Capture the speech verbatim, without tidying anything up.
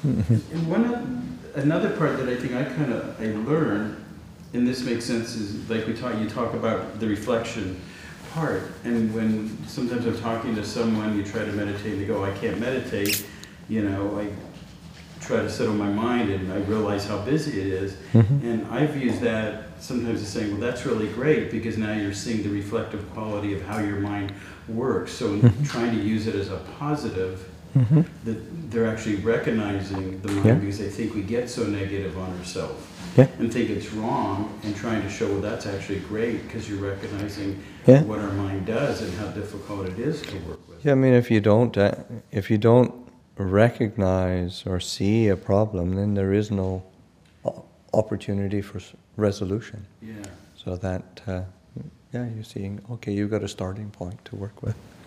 And one of, another part that I think I kind of I learned, and this makes sense, is like we talk. You talk about the reflection part, and when sometimes I'm talking to someone, you try to meditate, and they go, "I can't meditate," you know, I try to settle my mind, and I realize how busy it is. Mm-hmm. And I've used that sometimes as saying, well, that's really great, because now you're seeing the reflective quality of how your mind works. So Mm-hmm. trying to use it as a positive, Mm-hmm. that they're actually recognizing the mind, Yeah. because I think we get so negative on ourselves Yeah. and think it's wrong, and trying to show, well, that's actually great, because you're recognizing Yeah. what our mind does and how difficult it is to work with. Yeah, I mean, if you don't, uh, if you don't recognize or see a problem, then there is no o- opportunity for s- resolution. Yeah. So that, uh, yeah, you're seeing, okay, you've got a starting point to work with.